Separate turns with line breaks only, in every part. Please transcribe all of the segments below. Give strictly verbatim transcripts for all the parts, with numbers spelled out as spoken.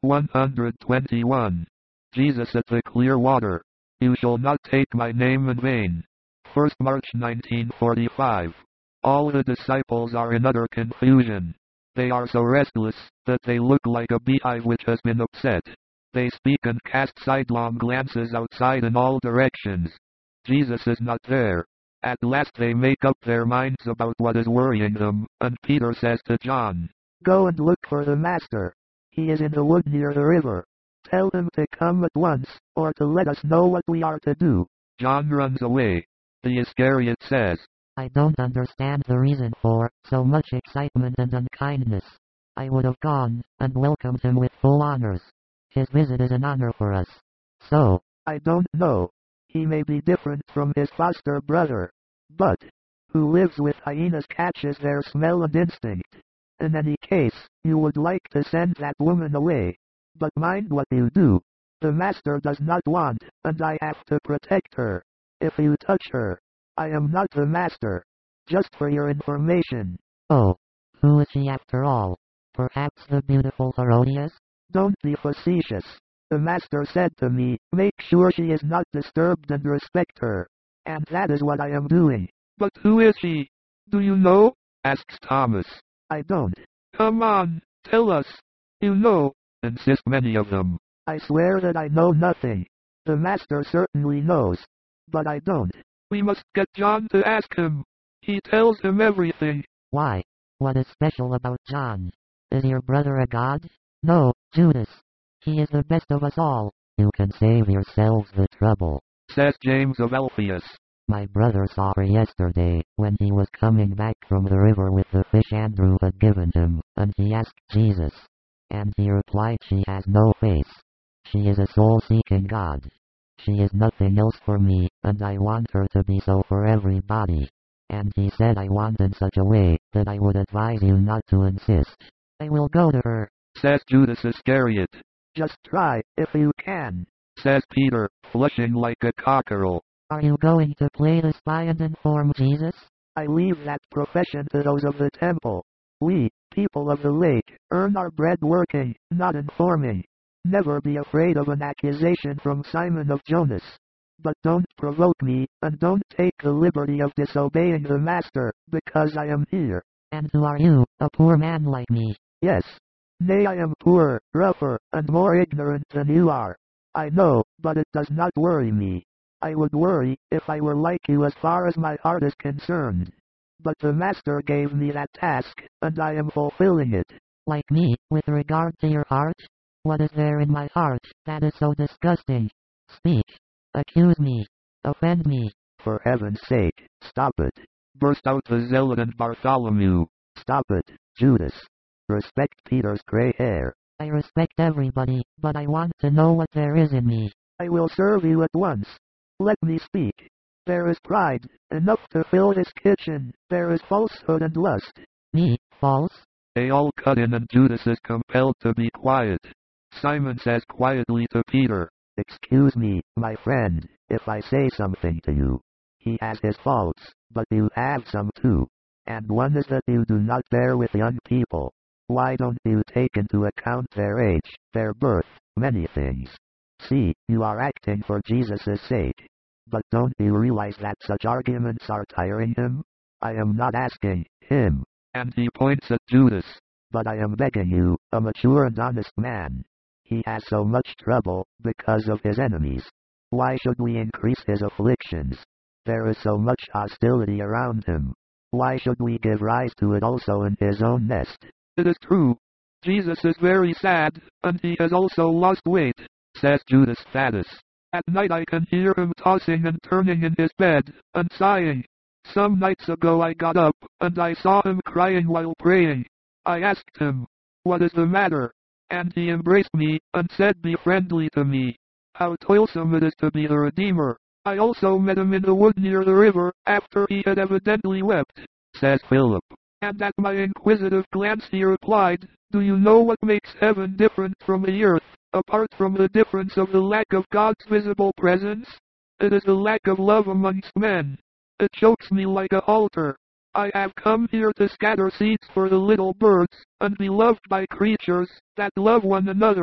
one hundred twenty-one. Jesus at the clear water. You shall not take my name in vain. first March nineteen forty-five. All the disciples are in utter confusion. They are so restless that they look like a beehive which has been upset. They speak and cast sidelong glances outside in all directions. Jesus is not there. At last they make up their minds about what is worrying them, and Peter says to John,
"Go and look for the Master. He is in the wood near the river. Tell him to come at once, or to let us know what we are to do."
John runs away. The Iscariot says,
"I don't understand the reason for so much excitement and unkindness. I would have gone and welcomed him with full honors. His visit is an honor for us. So,
"I don't know. He may be different from his foster brother. But, who lives with hyenas catches their smell and instinct. In any case, you would like to send that woman away. But mind what you do. The Master does not want, and I have to protect her. If you touch her, I am not the Master. Just for your information."
Oh, who is she after all? Perhaps the beautiful Herodias?
"Don't be facetious. The Master said to me, make sure she is not disturbed and respect her. And that is what I am doing."
"But who is she? Do you know?" asks Thomas.
"I don't."
"Come on, tell us. You know," insist many of them.
"I swear that I know nothing. The Master certainly knows. But I don't."
"We must get John to ask him. He tells him everything."
Why? What is special about John? Is your brother a god? No, Judas. He is the best of us all. You can save yourselves the trouble,
says James of Alphaeus.
"My brother saw her yesterday, when he was coming back from the river with the fish Andrew had given him, and he asked Jesus. And he replied, she has no face. She is a soul-seeking god. She is nothing else for me, and I want her to be so for everybody. And he said I want in such a way, that I would advise you not to insist. I will go to her,"
says Judas Iscariot.
"Just try, if you can,"
says Peter, flushing like a cockerel.
"Are you going to play the spy and inform Jesus?"
"I leave that profession to those of the temple. We, people of the lake, earn our bread working, not informing. Never be afraid of an accusation from Simon of Jonas. But don't provoke me, and don't take the liberty of disobeying the Master, because I am here."
"And who are you, a poor man like me?"
"Yes. Nay, I am poorer, rougher, and more ignorant than you are. I know, but it does not worry me. I would worry, if I were like you as far as my heart is concerned. But the Master gave me that task, and I am fulfilling it."
"Like me, with regard to your heart? What is there in my heart that is so disgusting? Speak. Accuse me. Offend me."
"For heaven's sake, stop it,"
burst out the zealot and Bartholomew.
"Stop it, Judas. Respect Peter's gray hair."
"I respect everybody, but I want to know what there is in me."
"I will serve you at once. Let me speak. There is pride, enough to fill this kitchen. There is falsehood and lust."
"Me, false?"
They all cut in and Judas is compelled to be quiet. Simon says quietly to Peter,
"Excuse me, my friend, if I say something to you. He has his faults, but you have some too. And one is that you do not bear with young people. Why don't you take into account their age, their birth, many things? See, you are acting for Jesus' sake. But don't you realize that such arguments are tiring him? I am not asking him,"
and he points at Judas,
"but I am begging you, a mature and honest man. He has so much trouble, because of his enemies. Why should we increase his afflictions? There is so much hostility around him. Why should we give rise to it also in his own nest?"
"It is true. Jesus is very sad, and he has also lost weight," says Judas Thaddeus. "At night I can hear him tossing and turning in his bed, and sighing. Some nights ago I got up, and I saw him crying while praying. I asked him, 'What is the matter?' And he embraced me, and said, 'Be friendly to me.' How toilsome it is to be the Redeemer. I also met him in the wood near the river, after he had evidently wept," says Philip. "And at my inquisitive glance he replied, 'Do you know what makes heaven different from the earth, apart from the difference of the lack of God's visible presence? It is the lack of love amongst men. It chokes me like a halter. I have come here to scatter seeds for the little birds, and be loved by creatures that love one another.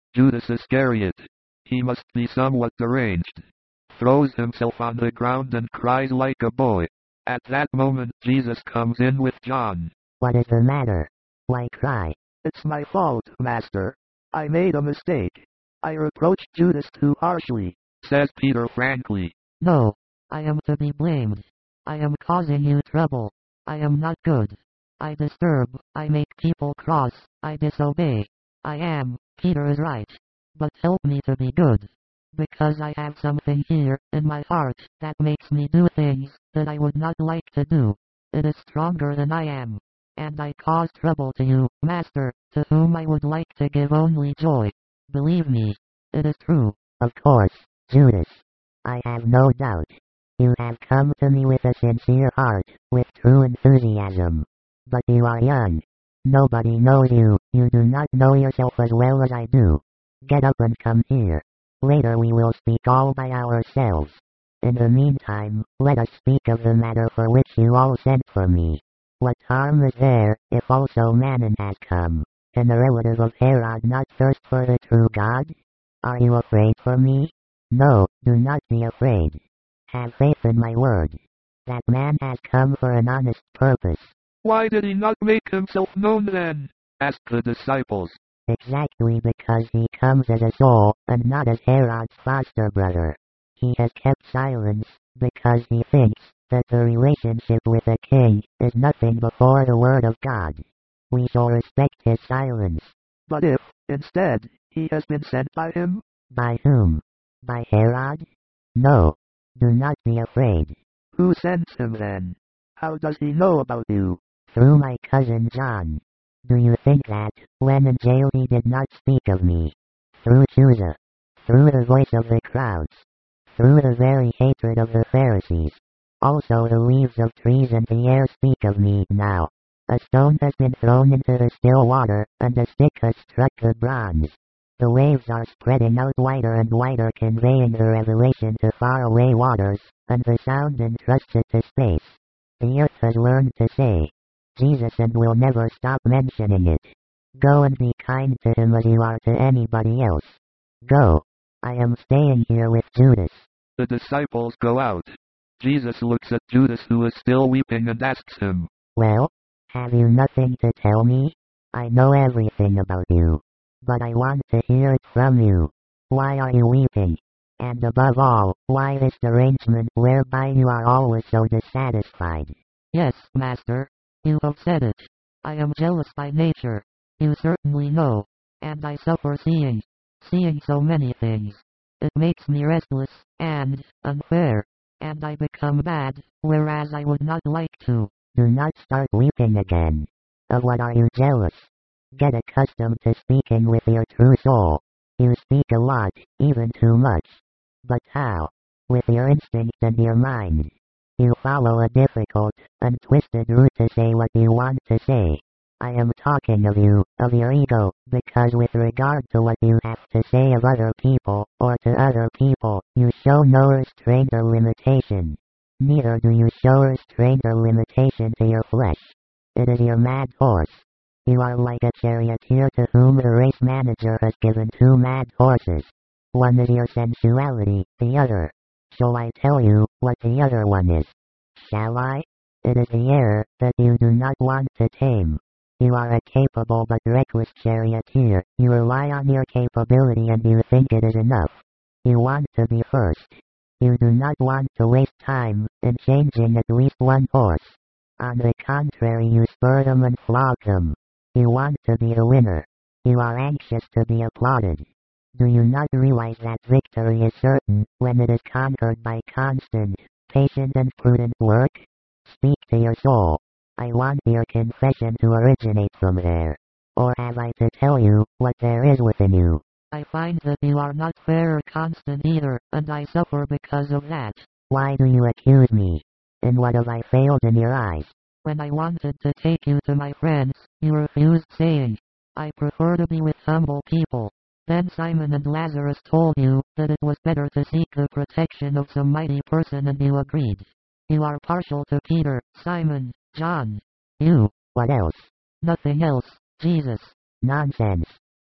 Judas Iscariot, he must be somewhat deranged, throws himself on the ground and cries like a boy. At that moment Jesus comes in with John.
What is the matter? Why cry?
It's my fault, Master. I made a mistake. I reproached Judas too harshly,
says Peter frankly.
No, I am to be blamed. I am causing you trouble. I am not good. I disturb, I make people cross, I disobey. I am, Peter is right. But help me to be good. Because I have something here, in my heart, that makes me do things, that I would not like to do. It is stronger than I am. And I cause trouble to you, Master, to whom I would like to give only joy. Believe me, it is true. Of course, Judas. I have no doubt. You have come to me with a sincere heart, with true enthusiasm. But you are young. Nobody knows you, you do not know yourself as well as I do. Get up and come here. Later we will speak all by ourselves. In the meantime, let us speak of the matter for which you all sent for me. What harm is there, if also Mammon has come? Can the relative of Herod not thirst for the true God? Are you afraid for me? No, do not be afraid. Have faith in my word. That man has come for an honest purpose.
Why did he not make himself known then? Asked the disciples.
Exactly because he comes as a soul, and not as Herod's foster brother. He has kept silence, because he thinks that the relationship with a king is nothing before the word of God. We shall respect his silence.
But if, instead, he has been sent by him?
By whom? By Herod? No. Do not be afraid.
Who sent him then? How does he know about you?
Through my cousin John. Do you think that, when in jail he did not speak of me? Through Chusa. Through the voice of the crowds. Through the very hatred of the Pharisees. Also the leaves of trees and the air speak of me now. A stone has been thrown into the still water, and a stick has struck the bronze. The waves are spreading out wider and wider, conveying the revelation to faraway waters, and the sound entrusts it to space. The earth has learned to say Jesus and will never stop mentioning it. Go and be kind to him as you are to anybody else. Go. I am staying here with Judas.
The disciples go out. Jesus looks at Judas, who is still weeping, and asks him,
Well, have you nothing to tell me? I know everything about you. But I want to hear it from you. Why are you weeping? And above all, why this derangement whereby you are always so dissatisfied? Yes, Master. You have said it. I am jealous by nature. You certainly know. And I suffer seeing. Seeing so many things. It makes me restless, and unfair. And I become bad, whereas I would not like to. Do not start weeping again. Of what are you jealous? Get accustomed to speaking with your true soul. You speak a lot, even too much. But how? With your instinct and your mind. You follow a difficult and twisted route to say what you want to say. I am talking of you, of your ego, because with regard to what you have to say of other people, or to other people, you show no restraint or limitation. Neither do you show restraint or limitation to your flesh. It is your mad horse. You are like a charioteer to whom the race manager has given two mad horses. One is your sensuality, the other. Shall I tell you what the other one is? Shall I? It is the air that you do not want to tame. You are a capable but reckless charioteer. You rely on your capability and you think it is enough. You want to be first. You do not want to waste time in changing at least one horse. On the contrary, you spur them and flog them. You want to be the winner. You are anxious to be applauded. Do you not realize that victory is certain when it is conquered by constant, patient and prudent work? Speak to your soul. I want your confession to originate from there. Or have I to tell you what there is within you? I find that you are not fair or constant either, and I suffer because of that. Why do you accuse me? In what have I failed in your eyes? When I wanted to take you to my friends, you refused, saying, I prefer to be with humble people. Then Simon and Lazarus told you that it was better to seek the protection of some mighty person, and you agreed. You are partial to Peter, Simon, John. You. What else? Nothing else. Jesus. Nonsense.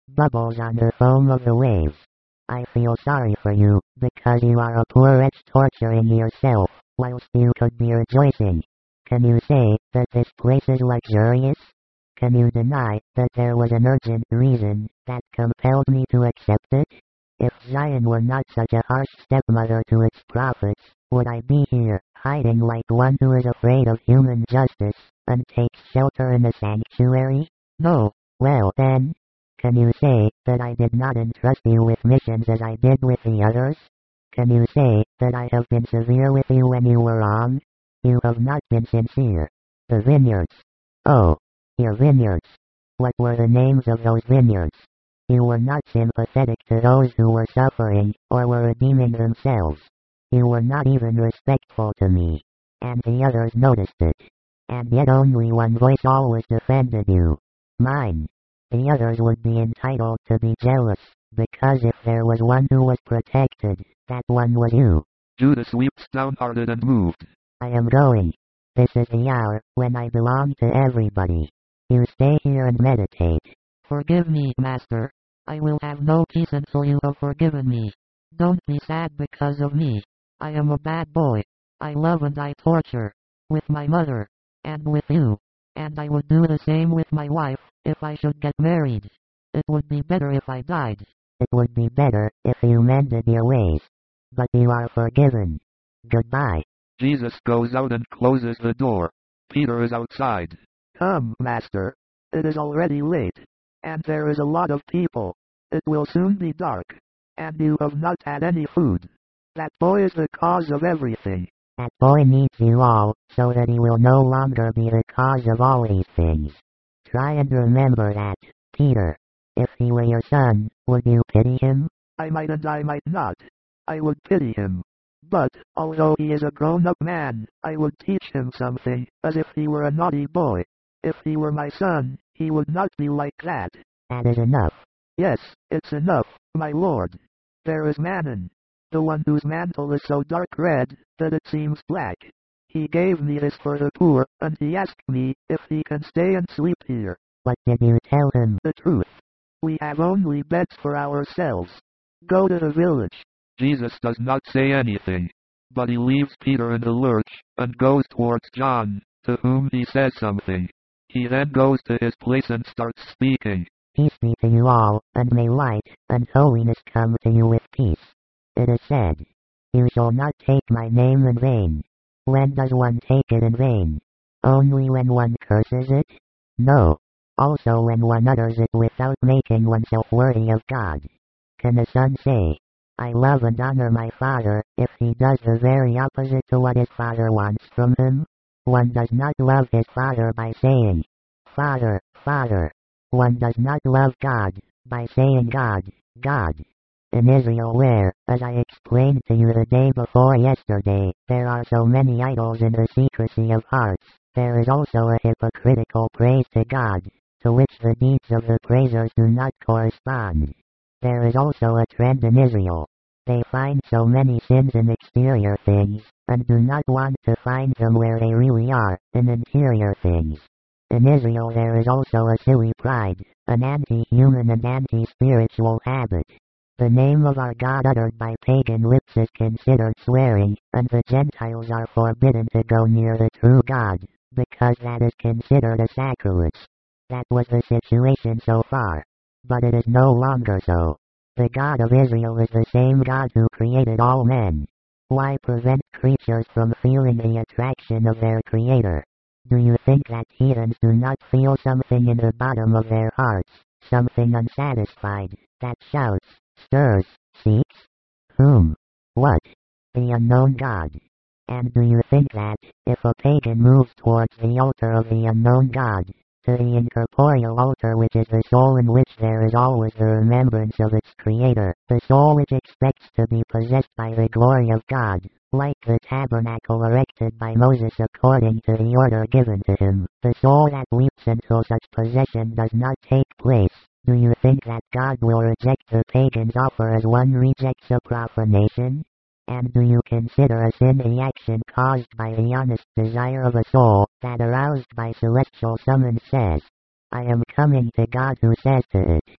bubbles on the foam of the waves. I feel sorry for you, because you are a poor wretch torturing yourself, whilst you could be rejoicing. Can you say that this place is luxurious? Can you deny that there was an urgent reason that compelled me to accept it? If Zion were not such a harsh stepmother to its prophets, would I be here, hiding like one who is afraid of human justice, and takes shelter in a sanctuary? No. Well then, can you say that I did not entrust you with missions as I did with the others? Can you say that I have been severe with you when you were wrong? You have not been sincere. The vineyards. Oh, your vineyards. What were the names of those vineyards? You were not sympathetic to those who were suffering, or were redeeming themselves. You were not even respectful to me. And the others noticed it. And yet only one voice always defended you. Mine. The others would be entitled to be jealous, because if there was one who was protected, that one was you.
Judas weeps downhearted and moved.
I am going. This is the hour when I belong to everybody. You stay here and meditate. Forgive me, Master. I will have no peace until you have forgiven me. Don't be sad because of me. I am a bad boy. I love and I torture. With my mother. And with you. And I would do the same with my wife, if I should get married. It would be better if I died. It would be better if you mended your ways. But you are forgiven. Goodbye.
Jesus goes out and closes the door. Peter is outside.
Come, Master. It is already late. And there is a lot of people. It will soon be dark. And you have not had any food. That boy is the cause of everything.
That boy needs you all, so that he will no longer be the cause of all these things. Try and remember that, Peter. If he were your son, would you pity him?
I might and I might not. I would pity him. But, although he is a grown-up man, I would teach him something, as if he were a naughty boy. If he were my son, he would not be like that.
That is enough.
Yes, it's enough, my lord. There is Mammon. The one whose mantle is so dark red, that it seems black. He gave me this for the poor, and he asked me if he can stay and sleep here.
What did you tell him?
The truth. We have only beds for ourselves. Go to the village.
Jesus does not say anything, but he leaves Peter in the lurch, and goes towards John, to whom he says something. He then goes to his place and starts speaking.
Peace be to you all, and may light and holiness come to you with peace. It is said, you shall not take my name in vain. When does one take it in vain? Only when one curses it? No. Also when one utters it without making oneself worthy of God. Can a son say, I love and honor my father, if he does the very opposite to what his father wants from him? One does not love his father by saying, Father, Father. One does not love God, by saying God, God. In Israel where, as I explained to you the day before yesterday, there are so many idols in the secrecy of hearts, there is also a hypocritical praise to God, to which the deeds of the praisers do not correspond. There is also a trend in Israel. They find so many sins in exterior things, and do not want to find them where they really are, in interior things. In Israel there is also a silly pride, an anti-human and anti-spiritual habit. The name of our God uttered by pagan lips is considered swearing, and the Gentiles are forbidden to go near the true God, because that is considered a sacrilege. That was the situation so far. But it is no longer so. The God of Israel is the same God who created all men. Why prevent creatures from feeling the attraction of their Creator? Do you think that heathens do not feel something in the bottom of their hearts, something unsatisfied, that shouts, stirs, seeks? Whom? What? The unknown God. And do you think that, if a pagan moves towards the altar of the unknown God, to the incorporeal altar which is the soul in which there is always the remembrance of its Creator, the soul which expects to be possessed by the glory of God, like the tabernacle erected by Moses according to the order given to him, the soul that weeps until such possession does not take place, do you think that God will reject the pagan's offer as one rejects a profanation? And do you consider a sin the action caused by the honest desire of a soul, that aroused by celestial summons says, I am coming to God who says to it,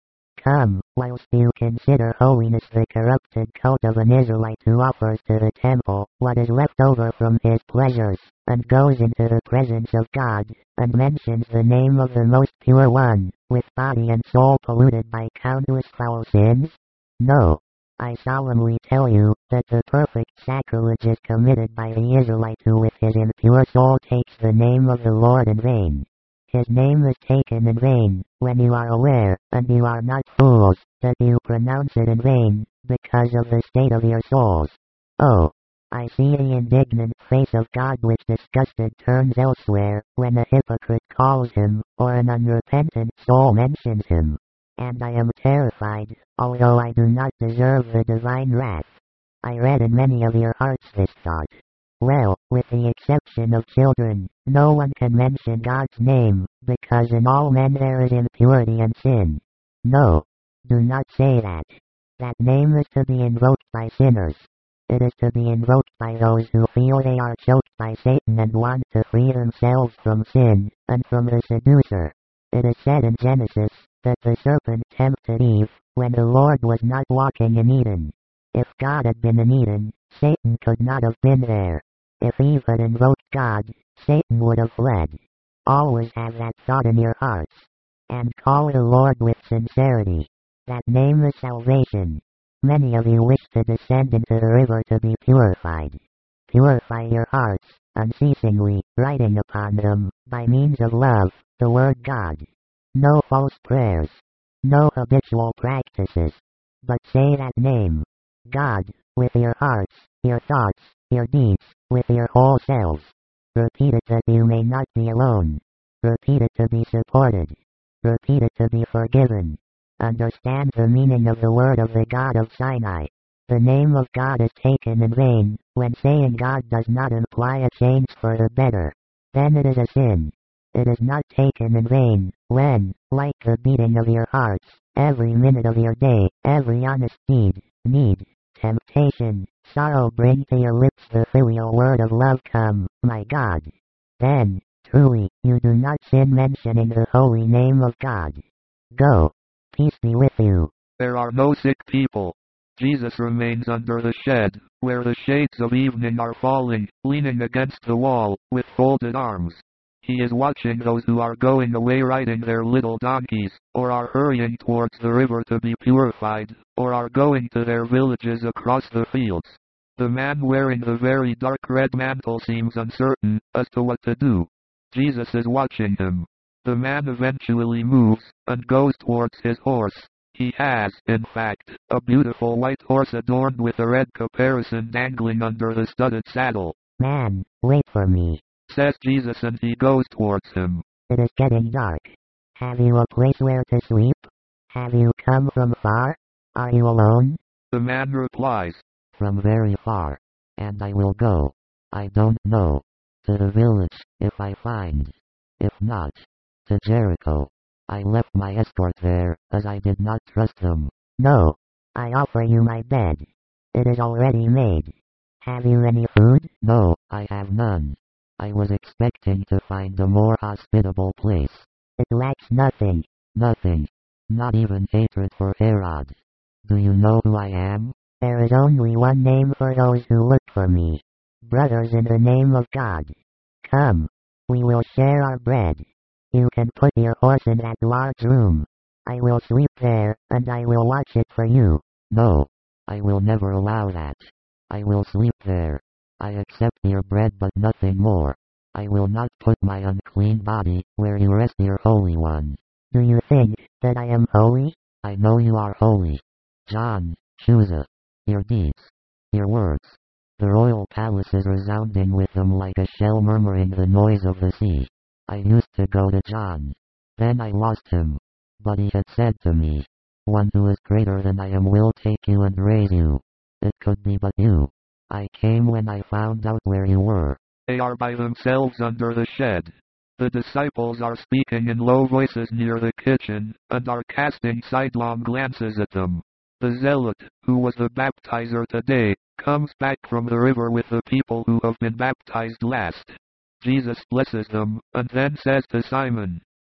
Come, whilst you consider holiness the corrupted coat of an Israelite who offers to the temple what is left over from his pleasures, and goes into the presence of God, and mentions the name of the Most Pure One, with body and soul polluted by countless foul sins? No. I solemnly tell you, that the perfect sacrilege is committed by the Israelite who with his impure soul takes the name of the Lord in vain. His name is taken in vain, when you are aware, and you are not fools, that you pronounce it in vain, because of the state of your souls. Oh! I see the indignant face of God which disgusted turns elsewhere, when a hypocrite calls him, or an unrepentant soul mentions him. And I am terrified, although I do not deserve the divine wrath. I read in many of your hearts this thought. Well, with the exception of children, no one can mention God's name, because in all men there is impurity and sin. No. Do not say that. That name is to be invoked by sinners. It is to be invoked by those who feel they are choked by Satan and want to free themselves from sin, and from the seducer. It is said in Genesis, that the serpent tempted Eve, when the Lord was not walking in Eden. If God had been in Eden, Satan could not have been there. If Eve had invoked God, Satan would have fled. Always have that thought in your hearts. And call the Lord with sincerity. That name is salvation. Many of you wish to descend into the river to be purified. Purify your hearts, unceasingly, writing upon them, by means of love, the word God. No false prayers. No habitual practices. But say that name. God, with your hearts, your thoughts, your deeds, with your whole selves. Repeat it that you may not be alone. Repeat it to be supported. Repeat it to be forgiven. Understand the meaning of the word of the God of Sinai. The name of God is taken in vain, when saying God does not imply a change for the better. Then it is a sin. It is not taken in vain, when, like the beating of your hearts, every minute of your day, every honest deed, need, temptation, sorrow bring to your lips the filial word of love, come, my God. Then, truly, you do not sin mentioning the holy name of God. Go. Peace be with you.
There are no sick people. Jesus remains under the shed, where the shades of evening are falling, leaning against the wall, with folded arms. He is watching those who are going away riding their little donkeys, or are hurrying towards the river to be purified, or are going to their villages across the fields. The man wearing the very dark red mantle seems uncertain as to what to do. Jesus is watching him. The man eventually moves, and goes towards his horse. He has, in fact, a beautiful white horse adorned with a red caparison dangling under the studded saddle.
Man, wait for me,
says Jesus, and he goes towards him.
It is getting dark. Have you a place where to sleep? Have you come from far? Are you alone?
The man replies,
From very far. And I will go. I don't know. To the village, if I find. If not, to Jericho. I left my escort there, as I did not trust them. No. I offer you my bed. It is already made. Have you any food? No, I have none. I was expecting to find a more hospitable place. It lacks nothing. Nothing. Not even hatred for Herod. Do you know who I am? There is only one name for those who look for me. Brothers in the name of God. Come. We will share our bread. You can put your horse in that large room. I will sleep there, and I will watch it for you. No. I will never allow that. I will sleep there. I accept your bread but nothing more. I will not put my unclean body where you rest your Holy One. Do you think that I am holy? I know you are holy. John, Chusa. Your deeds. Your words. The royal palace is resounding with them like a shell murmuring the noise of the sea. I used to go to John. Then I lost him. But he had said to me, One who is greater than I am will take you and raise you. It could be but you. I came when I found out where you were.
They are by themselves under the shed. The disciples are speaking in low voices near the kitchen, and are casting sidelong glances at them. The zealot, who was the baptizer today, comes back from the river with the people who have been baptized last. Jesus blesses them, and then says to Simon,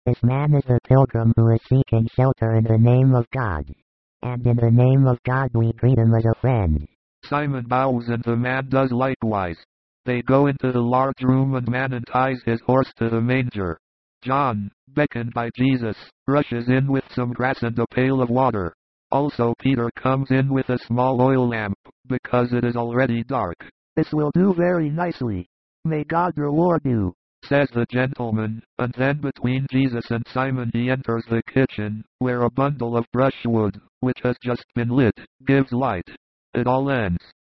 This man is a pilgrim who is seeking shelter in the name of God. And in the name of God we greet him as a friend.
Simon bows and the man does likewise. They go into the large room and man unties his horse to the manger. John, beckoned by Jesus, rushes in with some grass and a pail of water. Also Peter comes in with a small oil lamp, because it is already dark.
This will do very nicely. May God reward you,
says the gentleman, and then between Jesus and Simon he enters the kitchen, where a bundle of brushwood, which has just been lit, gives light. It all ends.